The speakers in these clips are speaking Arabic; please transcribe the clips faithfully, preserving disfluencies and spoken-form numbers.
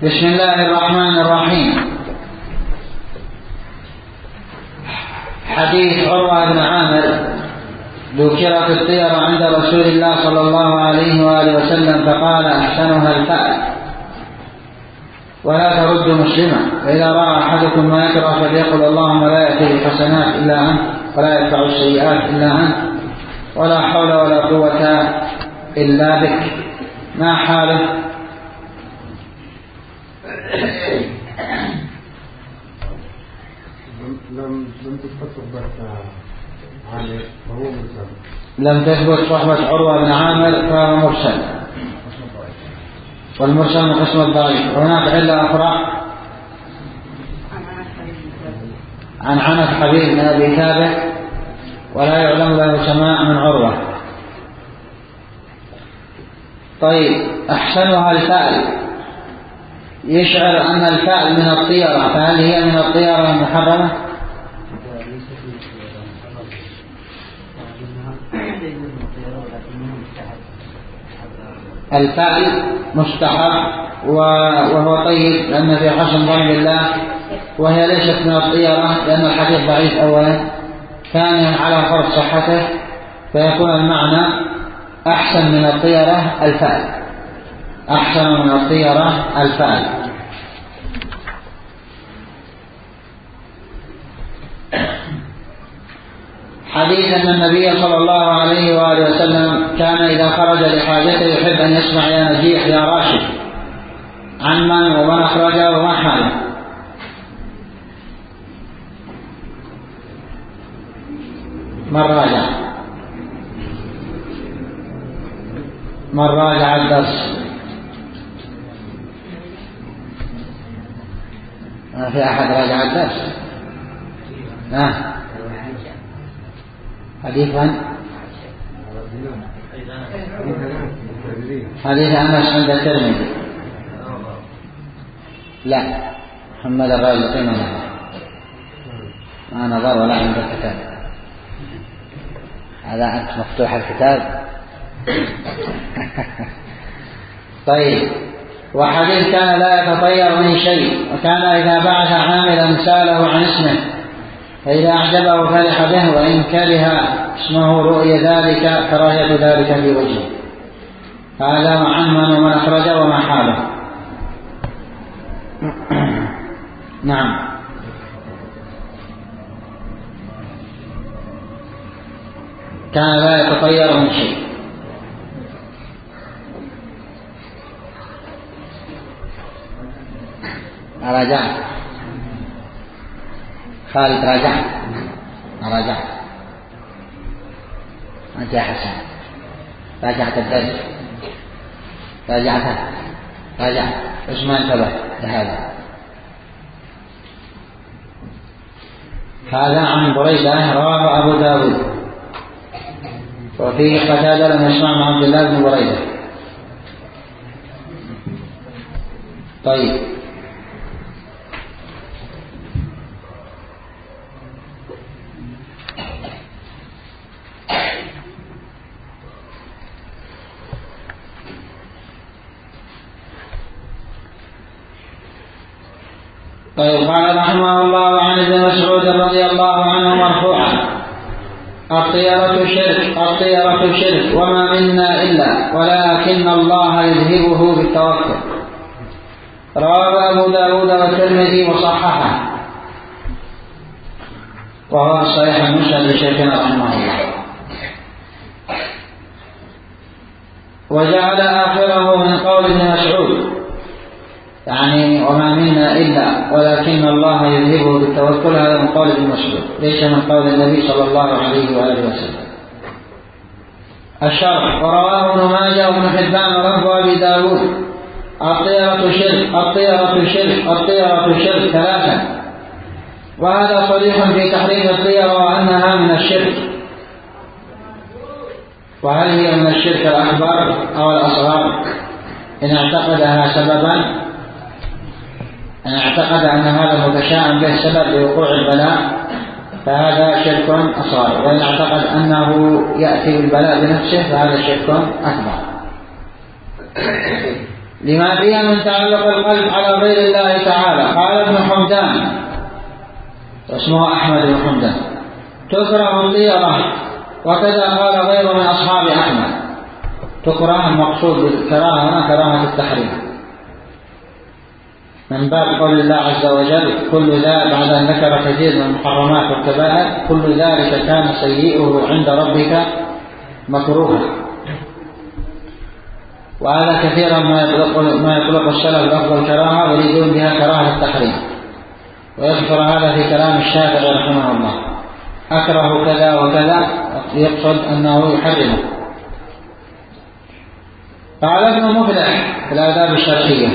بسم الله الرحمن الرحيم. حديث عروة بن عامر: ذكرت الطير عند رسول الله صلى الله عليه وآله وسلم فقال: أحسنها الفأل ولا ترد مسلما، فإذا رأى أحدكم ما يكره فليقل: اللهم لا يأتي الحسنات إلا أنت ولا يدفع السيئات إلا أنت ولا حول ولا قوة إلا بك. ما حاله؟ لم لم تثبت صحبة عامر فهو مرسل. لم تثبت صحبة عروة بن عامر فهو مرسل، والمرسل من قسم الضعيف. هناك علة أخرى: عن عنت حبيب بن أبي ثابت ولا يعلم له سماع من عروة. طيب، أحسنها الفأل، يشعر أن الفأل من الطيرة، فهل هي من الطيرة المحرمة؟ الفأل مستحب وهو طيب لأن في حسن ظن بالله، وهي ليست من الطيرة لأن الحديث ضعيف أولا، ثانيا على فرض صحته، فيكون المعنى أحسن من الطيرة الفأل، أحسن من الطيرة الفأل. حديث أن النبي صلى الله عليه وآله وسلم كان إذا خرج لحاجته يحب أن يسمع: يا نجيح يا راشد، عن من ومن أخرجه وما حاله. من راجع من راجع الدرس؟ ما في أحد راجع الدرس؟ ها؟ حديث من؟ حديث أنس عند الترمذي. لا، محمد الرازقي ما نظر ما نظر ولا عند الكتاب. هذا أنت مفتوح الكتاب. طيب، وحديث كان لا يتطير من شيء، وكان إذا بعث عاملا سأله عن اسمه، فإذا أعجبه فرح به، وإن كره اسمه رؤي ذلك كراهية ذلك في وجهه. هذا عن من ومن أخرجه وما حاله. نعم. كان لا يتطير من شيء. راجعت خالد، راجعت راجعت أنت يا حسن، راجعت الدرس، راجعت راجعت إيش ما انتبه لهذا. هذا عن بريدة رواه أبو داود، وفيه قتادة لم يسمع مع عبد الله بن بريدة. طيب، طيب قال رحمه الله: عن ابن مسعود رضي الله عنه مرفوعا: الطيرة شرك، الطيرة شرك وما منا إلا ولكن الله يذهبه بالتوكل. رواه أبو داود والترمذي وصححه، وهو الصحيح المسند لشيخنا رحمه الله. وجعل آخره من قول ابن مسعود، يعني وما منا إلا ولكن الله يذهبه بالتوكل، هذا من قول ابن مسعود ليس من قول النبي صلى الله عليه وآله وسلم. الشرح: ورواه ابن ماجه وابن حبان ولفظ أبي داود: الطيرة شرك، الطيرة شرك، الطيرة شرك ثلاثا. وهذا صريح في تحريم الطيرة وأنها من الشرك. وهل هي من الشرك الأكبر أو الأصغر؟ إن اعتقدها سببا، أن اعتقد أن هذا متشائم به سبب لوقوع البلاء فهذا شرك أصغر، وإن اعتقد أنه يأتي بالبلاء بنفسه فهذا شرك أكبر. لما فيها من تعلق القلب على غير الله تعالى. قال ابن حمدان، اسمه أحمد بن حمدان، تكره الطيرة، وكذا قال غيره من أصحاب أحمد. تكره المقصود بالكراهة هنا كراهة التحريم، من باب قول الله عز وجل كل ذا، بعد أن ذكر كثير من المحرمات والكبائر، كل ذلك كان سيئه عند ربك مكروها. وهذا كثيرا ما يطلق ما يطلق السلف لفظ الكراهة ويريدون بها كراهة التحريم، ويذكر هذا في كلام الشافعي رحمه الله، أكره كذا وكذا، يقصد أنه يحرمه. قال ابن مفلح في الآداب الشرعية: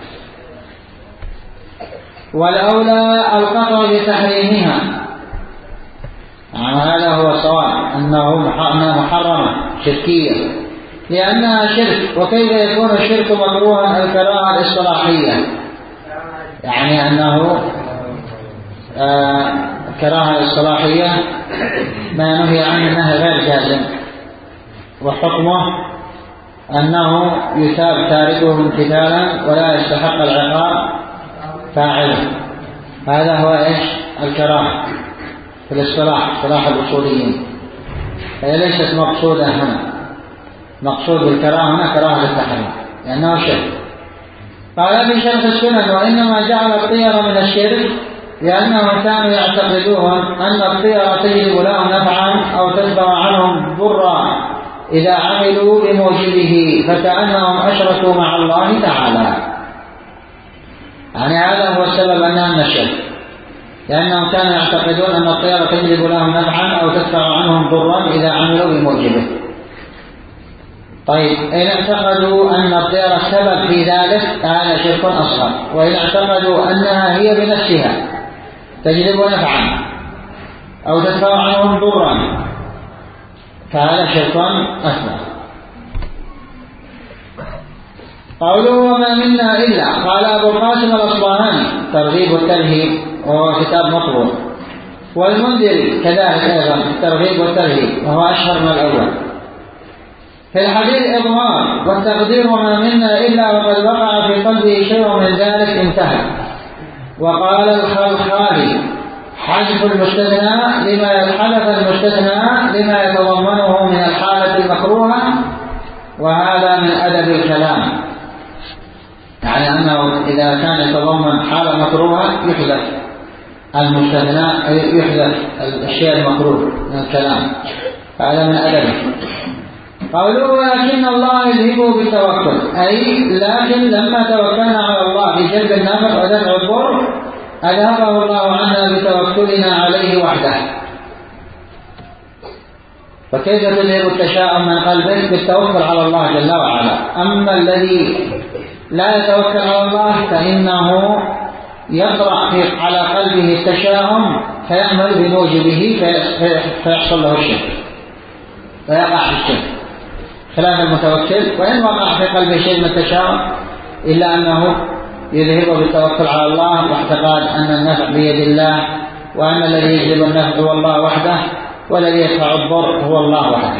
والأولى القطع بتحريمها، يعني هذا هو الصواب، أنه محرمة شركية لأنها شرك. وكيف يكون الشرك مكروها؟ الكراهة الاصطلاحية، يعني أنه آه الكراهة الاصطلاحية ما نهي عنه النهي غير جازم، وحكمه أنه يثاب تاركه امتثالا ولا يستحق العقاب فاعله. هذا هو إيش الكراهة في الاصطلاح، اصطلاح الأصوليين، هي ليست مقصودة هنا. مقصود بالكراهة هنا كراهة التحريم لأنه شرك. قال في شرح السنن: وإنما جعل الطيرة من الشرك لأنهم كانوا يعتقدون أن الطيرة تجلب لهم نفعا أو تدفع عنهم ضرا إذا عملوا بموجبه، فكأنهم أشركوا مع الله تعالى. يعني هذا هو السبب أنها من الشرك، لأنهم كانوا يعتقدون أن الطيرة تجلب لهم نفعا أو تدفع عنهم ضرا إذا عملوا بموجبه. طيب، إن اعتقدوا أن الطيرة سبب في ذلك هذا شرك أصغر، وإن اعتقدوا أنها هي بنفسها تجلب نفعا أو تدفع عنهم ضرا فهذا شرك أكبر. قوله: وما منا إلا، قال أبو القاسم الأصبهاني ترغيب والترهيب، وهو كتاب مطبوع، والمنذري كذلك أيضا الترغيب والترهيب، وهو أشهر من الأول. في الحديث إضمار، والتقدير وما منا إلا وقد وقع في قلبه شيء من ذلك انتهى. وقال الخلخالي: حذف المستثنى لما حذف المستثنى لما يتضمنه من الحالة المكروهة، وهذا من أدب الكلام، يعني أنه إذا كان يتضمن حالة مكروهة يحذف المستثنى، يحذف الشيء المكروه من الكلام، هذا من أدبه. قالوا: لكن الله يذهبه بالتوكل، أي لكن لما توكلنا على الله بجلب النفع ودفع الضر أذهبه الله عنا بتوكلنا عليه وحده. فكيف تذهب التشاؤم من قلبك؟ بالتوكل على الله جل وعلا. أما الذي لا يتوكل على الله فإنه يطرح على قلبه التشاؤم فيعمل بموجبه فيحصل له الشرك، فيقع في الشرك، خلاف المتوكل وإن وقع في قلبه شيء من التشاؤم إلا أنه يذهبه بالتوكل على الله واعتقاد أن النفع بيد الله، وأن الذي يجلب النفع هو الله وحده، والذي يدفع الضر هو الله وحده.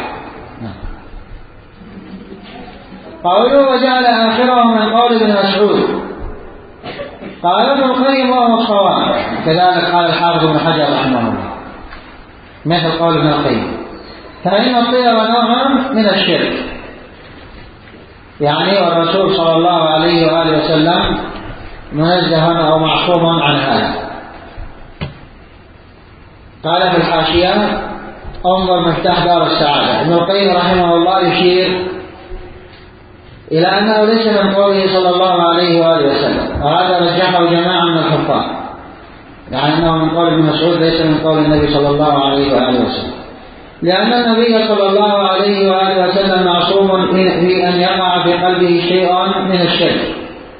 قوله: وجعل آخره من قول ابن مسعود. قال ابن القيم: وهو الصواب. كذلك قال الحافظ ابن حجر رحمه الله مثل قول ابن القيم: فإن الطير نوع من الشرك، يعني والرسول صلى الله عليه وآله وسلم منزه أو معصوم عن هذا. قال في الحاشية: انظر مفتاح دار السعادة. ابن القيم رحمه الله يشير إلى أنه ليس من قوله صلى الله عليه وآله وسلم، وهذا رجحه جماعة من الحفاظ، يعني أنه من قول ابن مسعود ليس من قول النبي صلى الله عليه وآله وسلم، لأن النبي صلى الله عليه وآله وسلم معصوم في أن يقع في قلبه شيء من الشرك،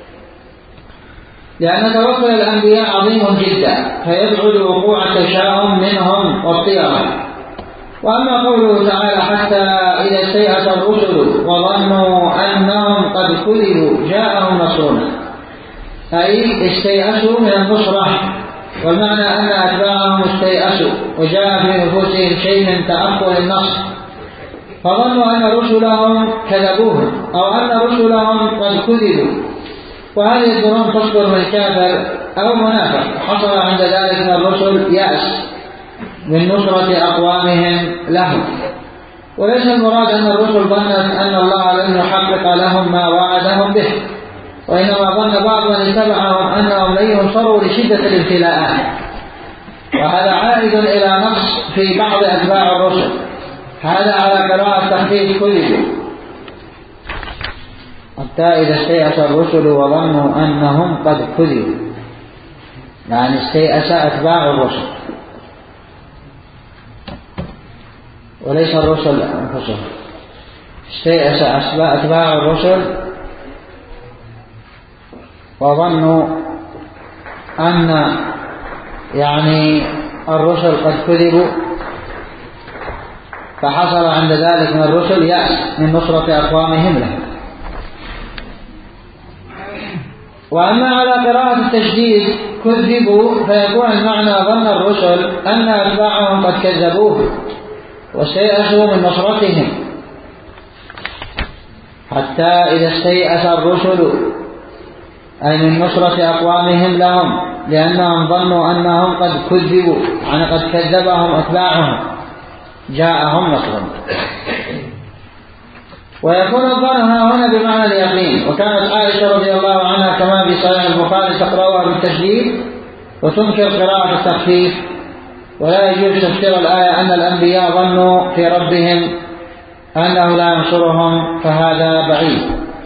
لأن توكل الأنبياء عظيم جدا فيبعد وقوع التشاؤم منهم والطيرة. وأما قوله تعالى: حتى إذا استيأس الرسل وظنوا أنهم قد كذبوا جاءهم نصرنا، أي استيأسوا من النصرة، والمعنى أن أتباعهم استيأسوا وجاء في نفوسهم شيء من تأخر النصر، فظنوا أن رسلهم كذبوهم أو أن رسلهم قد كذبوا، وهذه الظنون تصدر من كافر أو منافق حصل عند ذلك من الرسل يأس من نصرة أقوامهم لهم. وليس المراد أن الرسل ظنت أن الله لن يحقق لهم ما وعدهم به، وإنما ظن بعض من اتبعهم أنهم لن ينصروا لشدة الابتلاءات، وهذا عائد إلى نقص في بعض أتباع الرسل. هذا على قراءة تخفيف كذبوا، حتى إذا استيأس الرسل وظنوا أنهم قد كذبوا، يعني استيأس أتباع الرسل وليس الرسل أنفسهم. استيأس أتباع الرسل وظنوا أن يعني الرسل قد كذبوا، فحصل عند ذلك من الرسل يأس من نصرة أقوامهم له. وأما على قراءة التشديد كذبوا فيكون المعنى ظن الرسل أن أتباعهم قد كذبوه واستيأسوا من نصرتهم، حتى إذا استيأس الرسل أي من نصرة أقوامهم لهم، لأنهم ظنوا أنهم قد كذبوا، يعني قد كذبهم أتباعهم جاءهم نصرهم. ويكون الظن هنا بمعنى اليقين. وكانت عائشة رضي الله عنها كما في صحيح البخاري تقرأها بالتشديد وتنكر قراءة التخفيف، ولا يجوز تفسير الآية أن الأنبياء ظنوا في ربهم أنه لا ينصرهم، فهذا بعيد،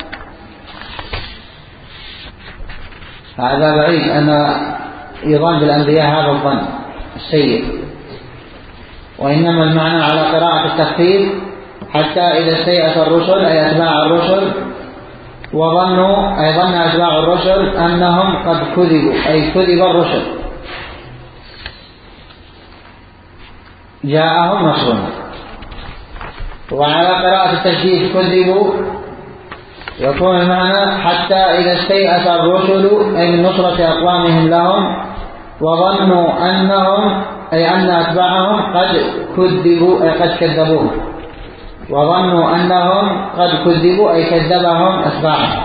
هذا بعيد أن يظن بالأنبياء هذا الظن السيء، وإنما المعنى على قراءة التخفيف حتى إذا استيأس الرسل أي أتباع الرسل وظنوا أي ظن أتباع الرسل أنهم قد كذبوا أي كذب الرسل جاءهم نصرنا. وعلى قراءة التشديد كذبوا يكون المعنى حتى إذا استيأس الرسل أي من نصرة أقوامهم لهم وظنوا أنهم أي أن أتباعهم قد كذبوا أي قد كذبوه، وظنوا أنهم قد كذبوا أي كذبهم أتباعهم.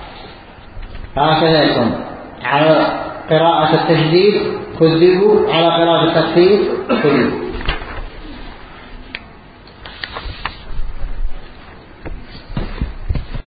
هكذا يكون على قراءة التشديد كذبوا، على قراءة التخفيف كذبوا.